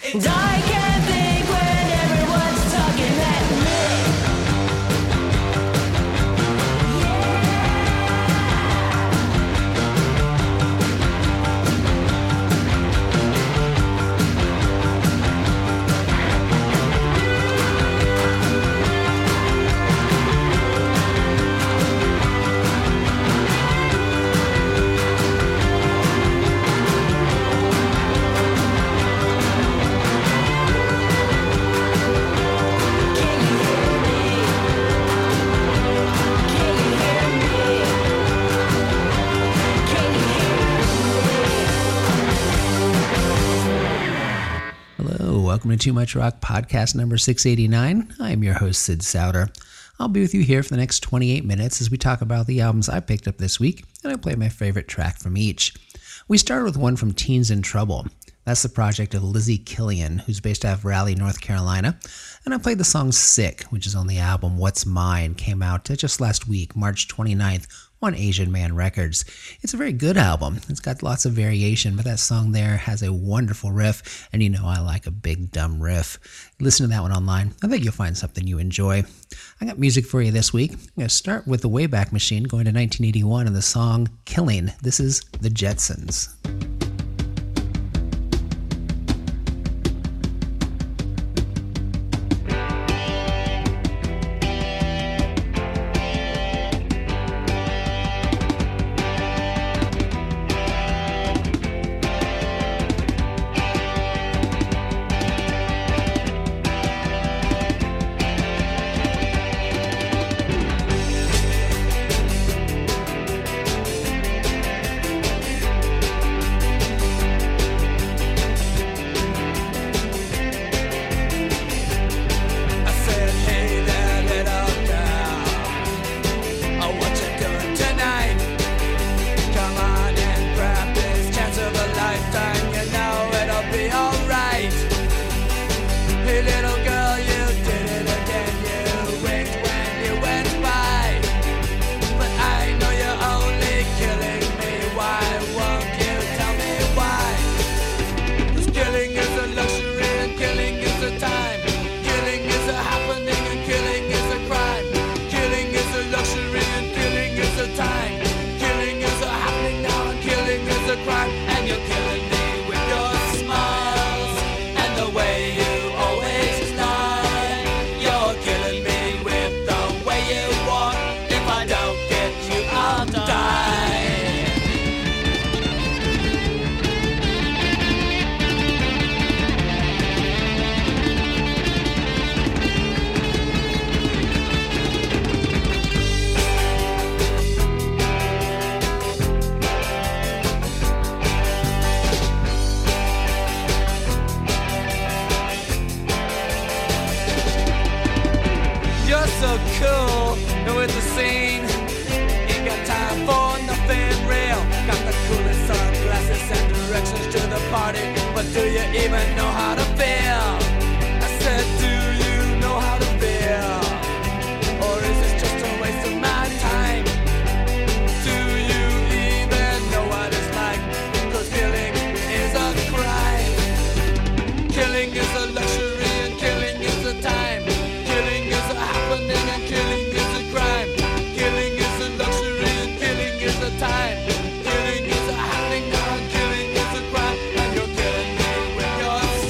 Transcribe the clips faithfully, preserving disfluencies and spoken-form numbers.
And I can't think when everyone's talking at me. Welcome to Too Much Rock podcast number six eighty-nine. I'm your host, Sid Souter. I'll be with you here for the next twenty-eight minutes as we talk about the albums I picked up this week, and I play my favorite track from each. We started with one from Teens in Trouble. That's the project of Lizzie Killian, who's based out of Raleigh, North Carolina, and I played the song Sick, which is on the album What's Mine, came out just last week, March twenty-ninth, on Asian Man Records. It's a very good album. It's got lots of variation, but that song there has a wonderful riff, and you know I like a big dumb riff. Listen to that one online. I think you'll find something you enjoy. I got music for you this week. I'm going to start with the Wayback Machine going to nineteen eighty-one and the song Killing. This is The Jetsons. Killing is a happening now, killing is a crime, and you're killing me with your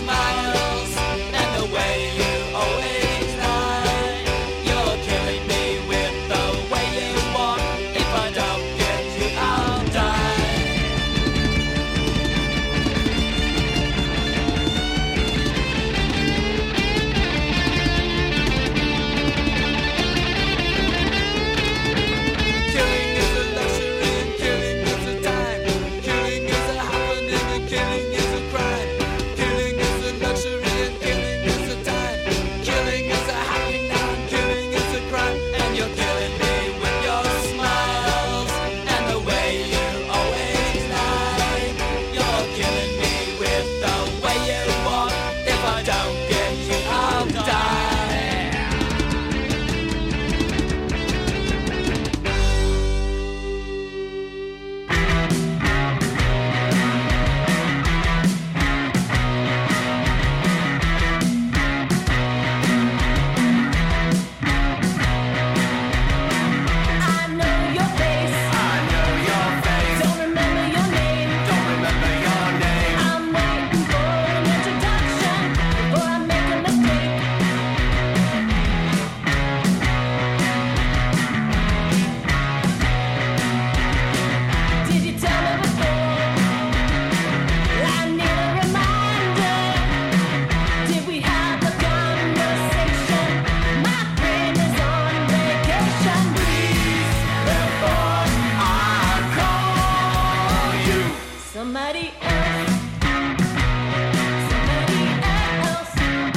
Somebody else. Somebody else.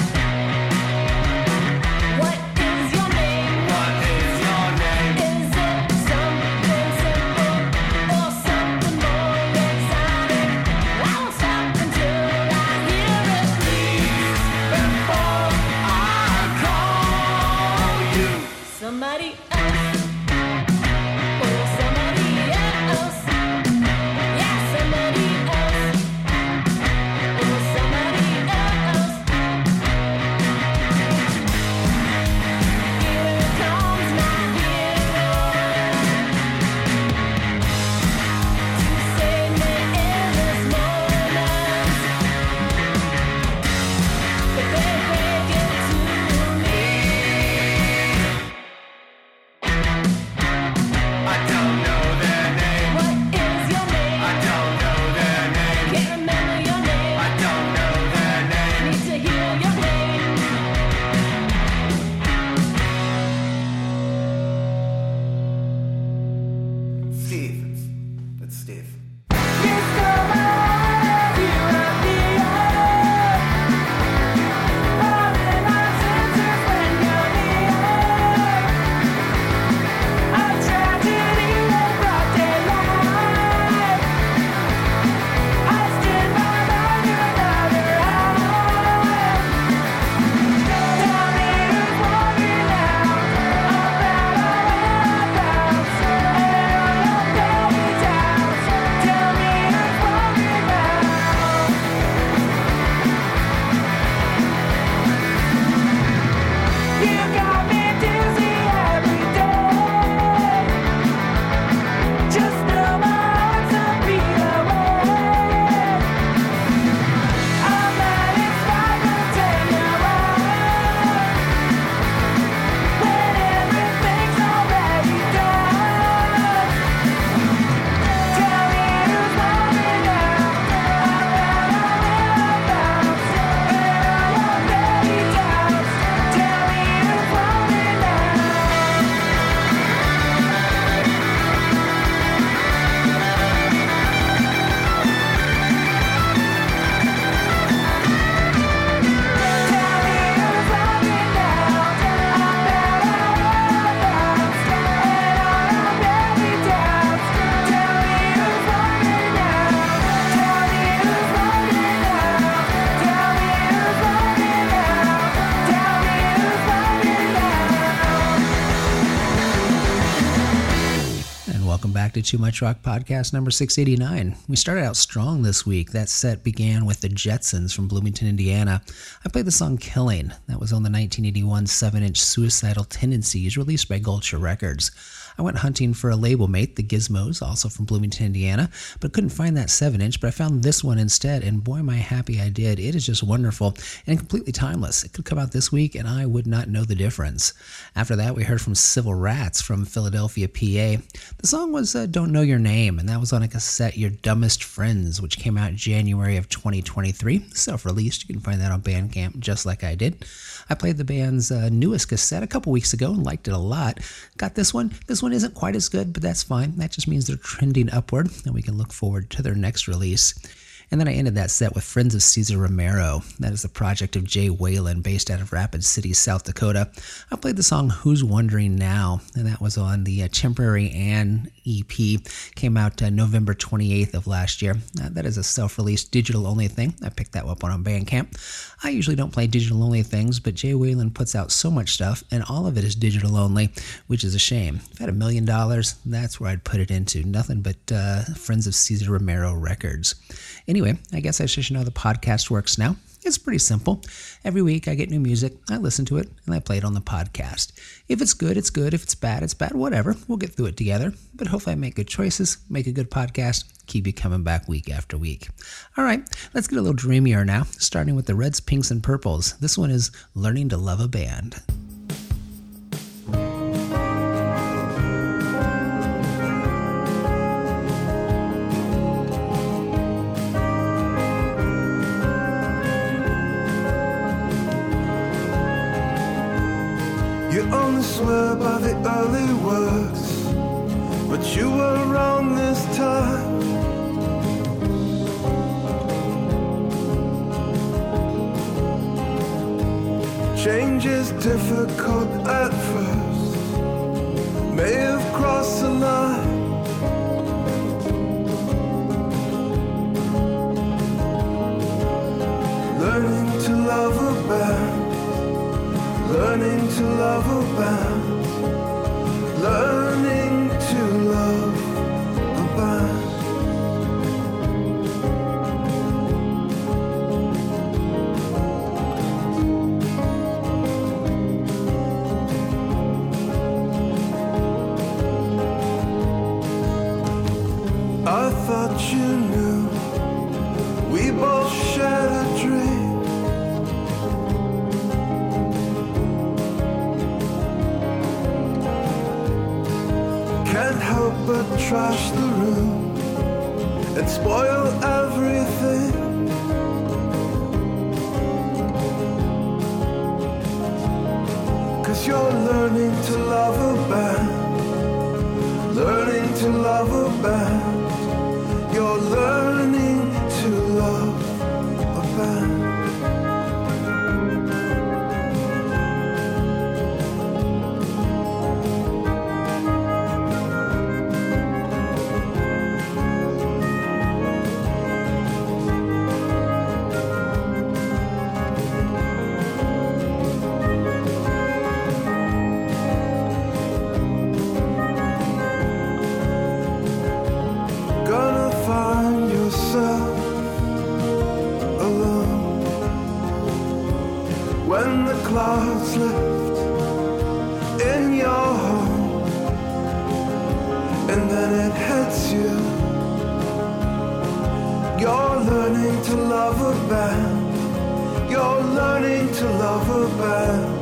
What is your name? What is your name? Is it something simple or something more exotic? I won't stop until I hear it. Please, before I call you. Somebody else. Oh, somebody else. Yeah, somebody else. Oh, somebody else. Here comes my hero to save me in this moment. But they break it to me. I don't know their name. What is your name? I don't know their name. Can't remember your name. I don't know their name. Need to hear your name. Steve. It's Steve. You stole my life, you were the earth. Falling my senses when you're near. A tragedy in broad daylight. I stand by another eye. Tell me who's walking out about our whereabouts and all your baby doubts. Tell me who's walking out. You got me dizzy every day. Just know my heart's a beat away. I'm at its five and ten when everything's already done. Tell me who's walking out about our whereabouts and all your baby doubts. Tell me who's walking out. Tell me who's walking out about our whereabouts and all your baby doubts. Tell me who's walking out. Tell me who's walking out. Tell me who's walking out. Tell me who's walking out. And welcome back to Too Much Rock Podcast number six eighty-nine. We started out strong this week. That set began with the Jetsons from Bloomington, Indiana. I played the song Killing. That was on the nineteen eighty-one seven-inch Suicidal Tendencies released by Gulcher Records. I went hunting for a label mate, the Gizmos, also from Bloomington, Indiana, but couldn't find that seven-inch, but I found this one instead, and boy, am I happy I did. It is just wonderful and completely timeless. It could come out this week, and I would not know the difference. After that, we heard from Civil Rats from Philadelphia, P A. The song was uh, Don't Know Your Name, and that was on a cassette, Your Dumbest Friends, which came out January of twenty twenty-three. Self-released. You can find that on Bandcamp, just like I did. I played the band's uh, newest cassette a couple weeks ago and liked it a lot. Got this one. This one isn't quite as good, but that's fine. That just means they're trending upward, and we can look forward to their next release. And then I ended that set with Friends of Cesar Romero. That is the project of Jay Whalen, based out of Rapid City, South Dakota. I played the song Who's Wondering Now, and that was on the uh, Temporary Ann E P. Came out uh, November twenty-eighth of last year. Uh, that is a self-released digital-only thing. I picked that up on, on Bandcamp. I usually don't play digital-only things, but Jay Whalen puts out so much stuff, and all of it is digital-only, which is a shame. If I had a million dollars, that's where I'd put it into. Nothing but uh, Friends of Cesar Romero records. Anyway, I guess I should know how the podcast works now. It's pretty simple. Every week I get new music, I listen to it, and I play it on the podcast. If it's good, it's good. If it's bad, it's bad. Whatever. We'll get through it together. But hopefully I make good choices, make a good podcast, keep you coming back week after week. All right, let's get a little dreamier now, starting with the Reds, Pinks, and Purples. This one is Learning to Love a Band. You only swear by the early works, but you were wrong this time. Change is difficult at first, may have crossed the line. Learning to love a band, learning to love a band, learning to love a band. I thought you knew we both shared a dream. Can't help but trash the room and spoil everything. Cause you're learning to love a band, learning to love a band. You're learning to love a band. Gonna find yourself alone when the clouds lift in your home, and then it hits you. You're learning to love a band, you're learning to love a band.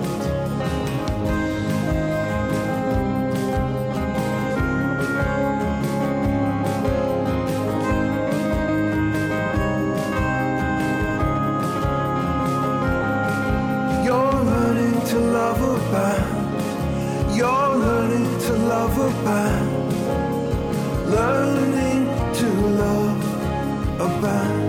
You're learning to love a band, you're learning to love a band, learning to love a band.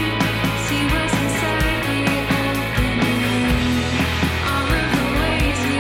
See what's inside the opening. All of the ways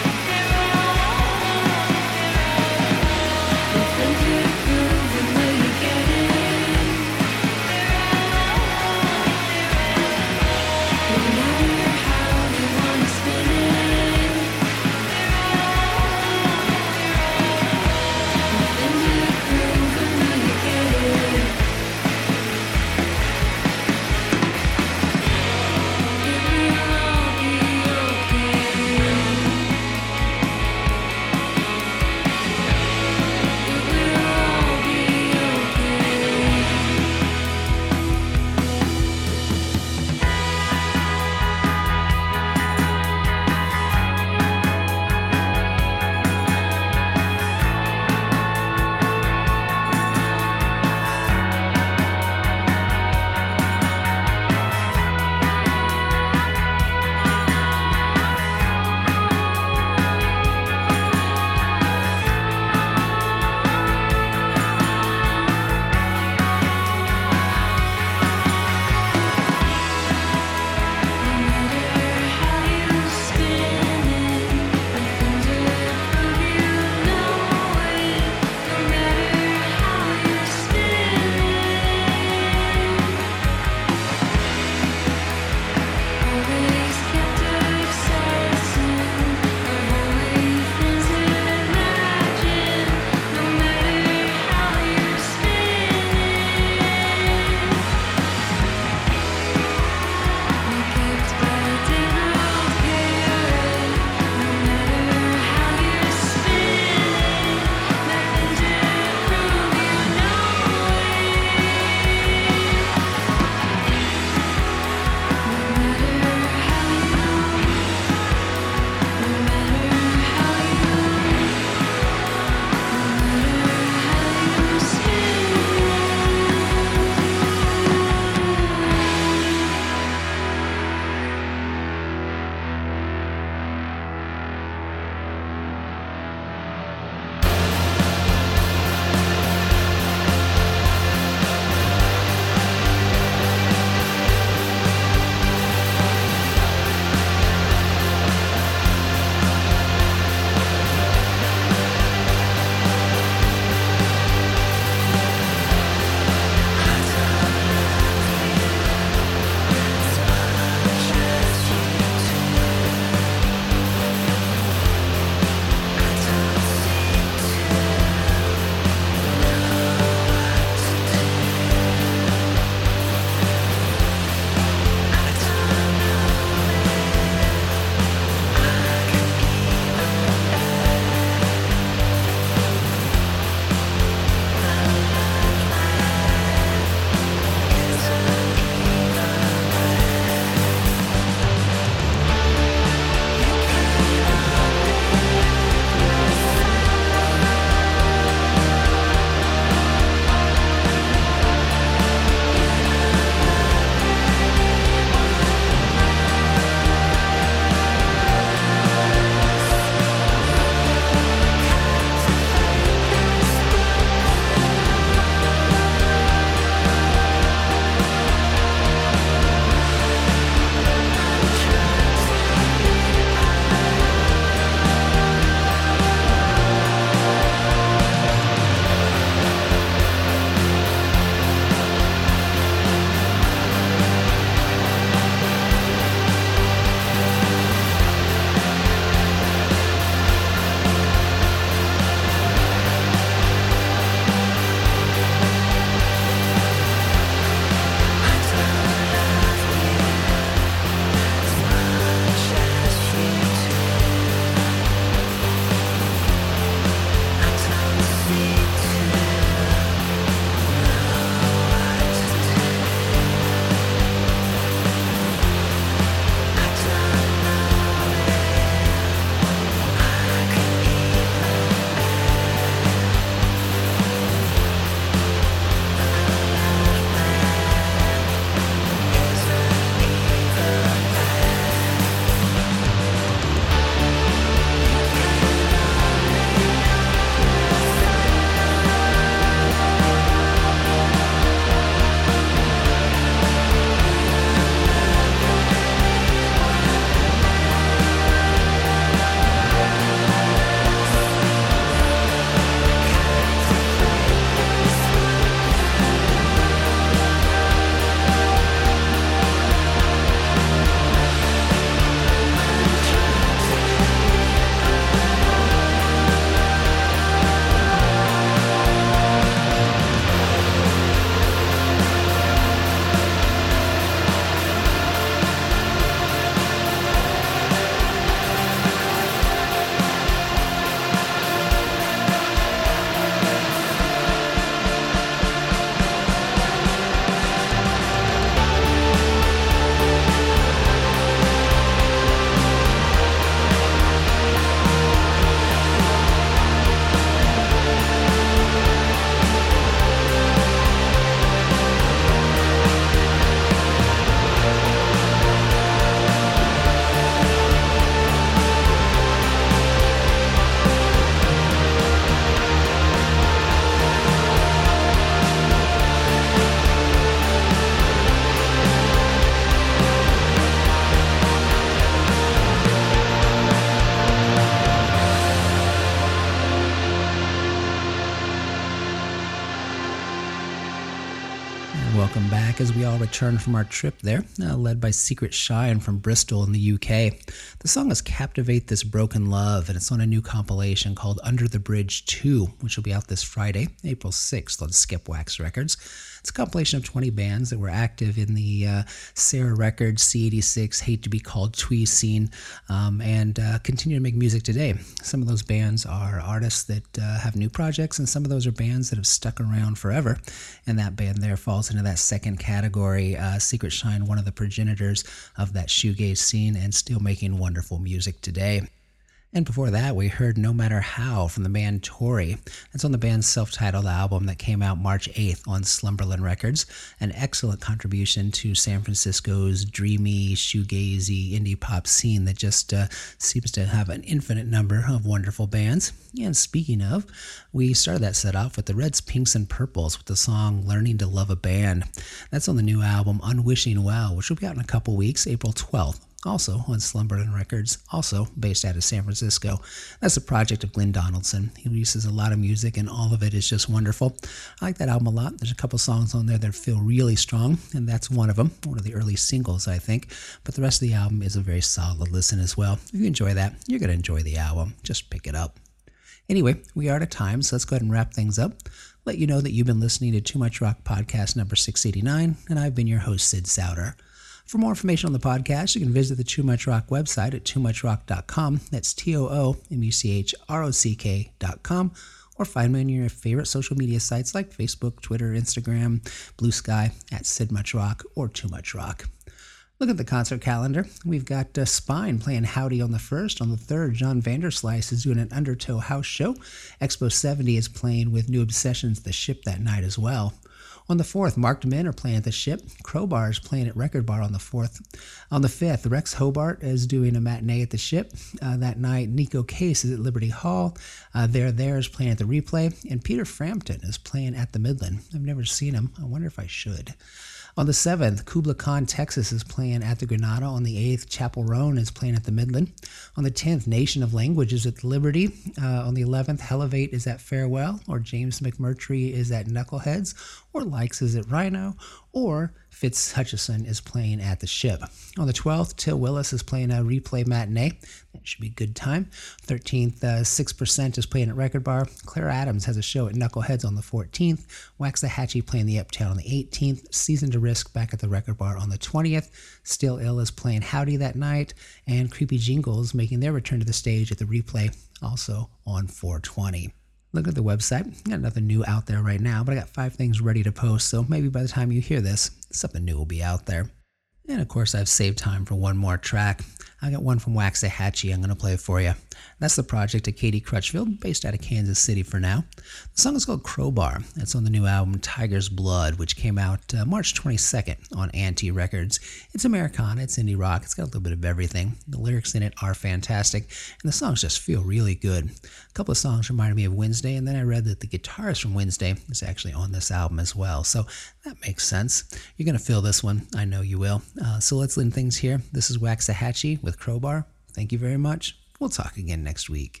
welcome back as we all return from our trip there, uh, led by Secret Shine from Bristol in the U K. The song is Captivate This Broken Love, and it's on a new compilation called Under the Bridge two, which will be out this Friday, April sixth on Skipwax Records. It's a compilation of twenty bands that were active in the uh, Sarah Records, C eighty-six, Hate to Be Called Twee scene, um, and uh, continue to make music today. Some of those bands are artists that uh, have new projects, and some of those are bands that have stuck around forever, and that band there falls into that second category. uh, Secret Shine, one of the progenitors of that shoegaze scene, and still making wonderful music today. And before that, we heard No Matter How from the band Tory. That's on the band's self-titled album that came out March eighth on Slumberland Records. An excellent contribution to San Francisco's dreamy, shoegazy, indie pop scene that just uh, seems to have an infinite number of wonderful bands. And speaking of, we started that set off with the Reds, Pinks, and Purples with the song Learning to Love a Band. That's on the new album Unwishing Well, which will be out in a couple weeks, April twelfth. Also on Slumberland Records, also based out of San Francisco. That's a project of Glenn Donaldson. He releases a lot of music, and all of it is just wonderful. I like that album a lot. There's a couple songs on there that feel really strong, and that's one of them, one of the early singles, I think. But the rest of the album is a very solid listen as well. If you enjoy that, you're going to enjoy the album. Just pick it up. Anyway, we are out of time, so let's go ahead and wrap things up. Let you know that you've been listening to Too Much Rock Podcast number six eighty-nine, and I've been your host, Sid Souter. For more information on the podcast, you can visit the Too Much Rock website at too much rock dot com. That's T O O M U C H R O C K dot com. Or find me on your favorite social media sites like Facebook, Twitter, Instagram, Blue Sky, at Sid Much Rock or Too Much Rock. Look at the concert calendar. We've got uh, Spine playing Howdy on the first. On the third, John Vanderslice is doing an Undertow house show. Expo seventy is playing with New Obsessions, The Ship, that night as well. On the fourth, Marked Men are playing at the Ship. Crowbar is playing at Record Bar on the fourth. On the fifth, Rex Hobart is doing a matinee at the Ship. Uh, that night, Nico Case is at Liberty Hall. Uh, There There is playing at the Replay. And Peter Frampton is playing at the Midland. I've never seen him. I wonder if I should. On the seventh, Kubla Khan, Texas is playing at the Granada. On the eighth, Chapel Roan is playing at the Midland. On the tenth, Nation of Language is at the Liberty. Uh, on the eleventh, Helevate is at Farewell, or James McMurtry is at Knuckleheads, or Likes is at Rhino, or Fitz Hutchison is playing at the Ship. On the twelfth, Till Willis is playing a Replay matinee. That should be a good time. thirteenth, uh, six percent is playing at Record Bar. Claire Adams has a show at Knuckleheads on the fourteenth. Waxahachie playing the Uptown on the eighteenth. Season to Risk back at the Record Bar on the twentieth. Still Ill is playing Howdy that night. And Creepy Jingles making their return to the stage at the Replay, also on four twenty. Look at the website. Got nothing new out there right now, but I got five things ready to post, so maybe by the time you hear this, something new will be out there. And of course, I've saved time for one more track. I got one from Waxahachie I'm going to play for you. That's the project of Katie Crutchfield, based out of Kansas City for now. The song is called Crowbar. It's on the new album Tiger's Blood, which came out uh, March twenty-second on Anti Records. It's Americana, it's indie rock, it's got a little bit of everything. The lyrics in it are fantastic, and the songs just feel really good. A couple of songs reminded me of Wednesday, and then I read that the guitarist from Wednesday is actually on this album as well, so that makes sense. You're going to feel this one, I know you will. Uh, so let's end things here. This is Waxahachie with Crowbar. Thank you very much. We'll talk again next week.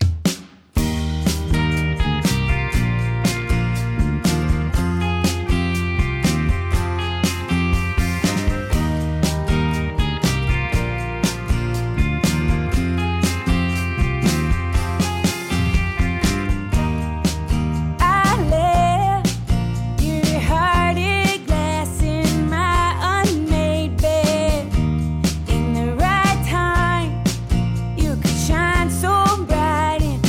Shine so bright in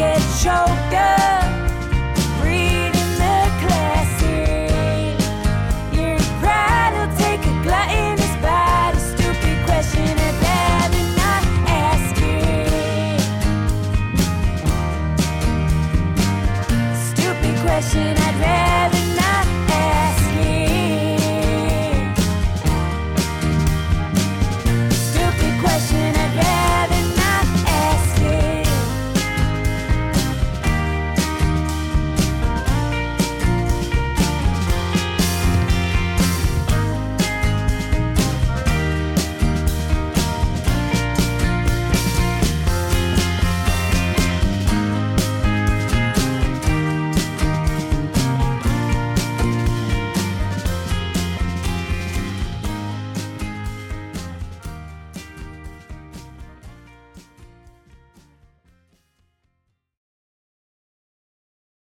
get choked up reading the classic. Your pride will take a gluttonous bite. A stupid question I'd rather not ask it. Stupid question I'd rather